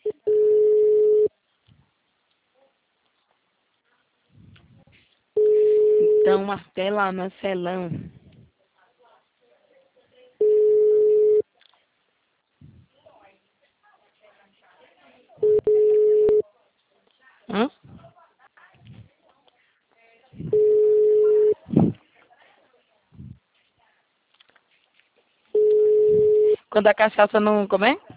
Então, martela, Marcelão. Hã? Quando a cachaça não... Como é?